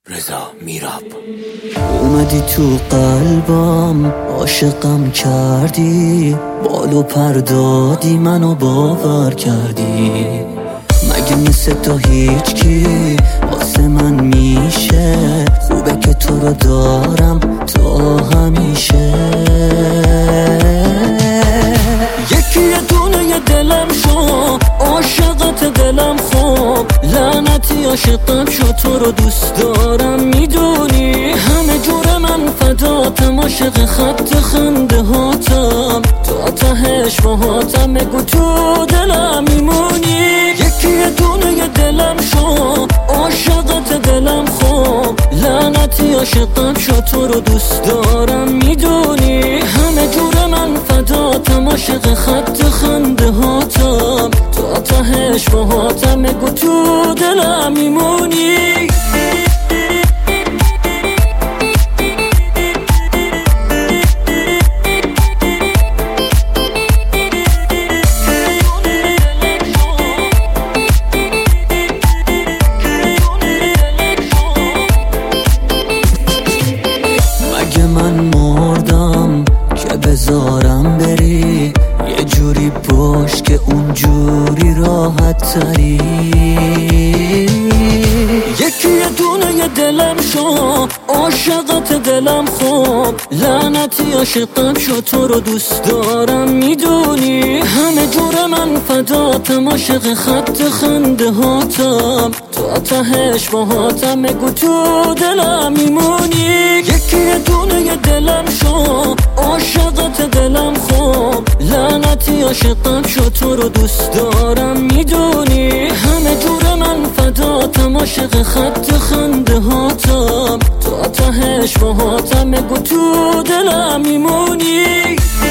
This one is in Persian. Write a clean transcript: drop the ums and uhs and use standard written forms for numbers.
رضا میراب. اومدی تو قلبم، عاشقم کردی، بالو پر دادی، منو باور کردی. مگه مثل تو هیچ کی واسه من میشه؟ خوبه که تو رو دارم تا همیشه. یکی دونه دلم شو، عاشقت دلم خوب، لعنتی عاشقم شو، تو رو دوست دارم میدونی. همه جور من فداتم، عاشق خط خنده هاتم، تا تهش باهاتم، بگو تو دلم میمونی. یکی دونه دلم شو، عاشقت دلم خوب، لعنتی عاشقم شو، تو رو دوست دارم میدونی. همه جور من فداتم، عاشق خط خنده هاتم، تا تهش باهاتم، بگو تو دلم میمونی. مگه من مردم که بذارم بری یه جوری باش که اونجوری راحت تری؟ یکی دونه دلم شو، عاشقت دلم خوب، لعنتی عاشقم شو، تو رو دوست دارم میدونی. همه جور من فداتم، عاشق خط خنده هاتم، تا تهش باهاتم، بگو تو دلم میمونی. یکی دونه دلم شو، عاشقت دلم خوب، لعنتی عاشقم شو، تو رو دوست دارم میدونی. همه جور من فداتم، عاشق خط خنده هاتم، تا تهش باهاتم، بگو تو دلم میمونی.